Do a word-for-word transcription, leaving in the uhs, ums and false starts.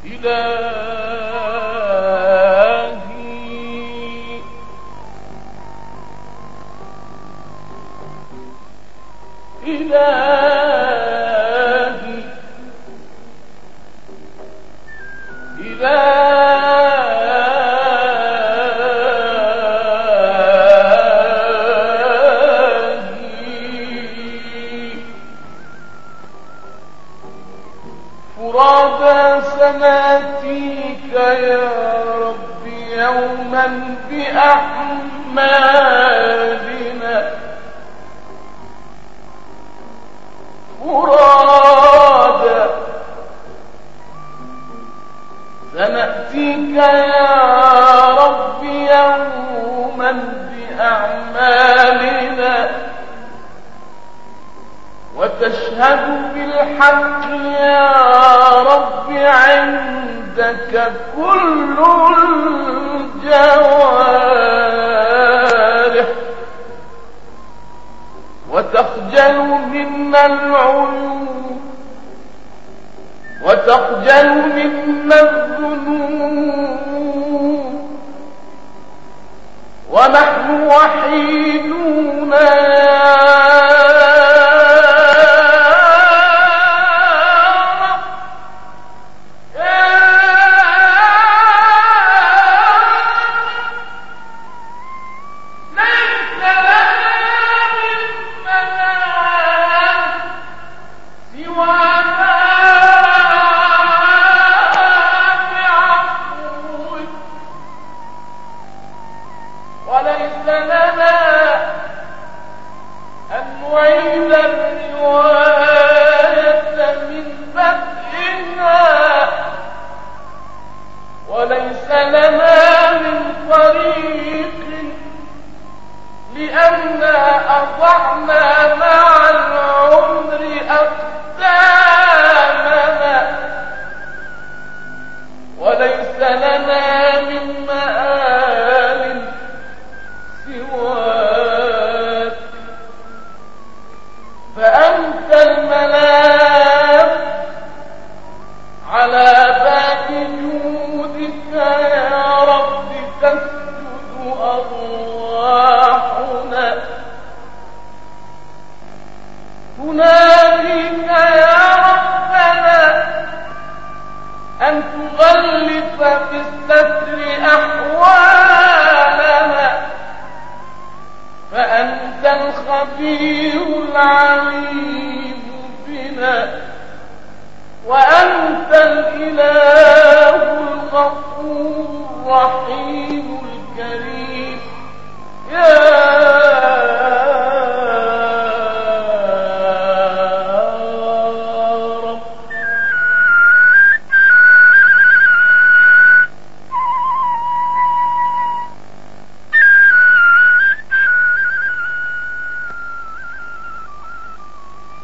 إلهي إلهي إلهي فرادى سناتيك يا رب يوما بأعمالنا فرادى سنأتيك يا رب يوما بأعمالنا وتشهد بالحق يا رب عندك كل الجوارح وتخجل منا العيون وتخجل منا الذنوب ونحن وحيدون وليس لنا أنويل الرواية من بدئها وليس لنا من طريق لأننا أضعنا مع العمر أقدامنا وليس لنا من مآل سواك فأنت الملاك على باب جودك يا رب تسجد أرواحنا تناديك يا ربنا أن تغلف بالستر أحوالنا فأنت الخبير العليم بنا وأنت الإله الغفور الرحيم الكريم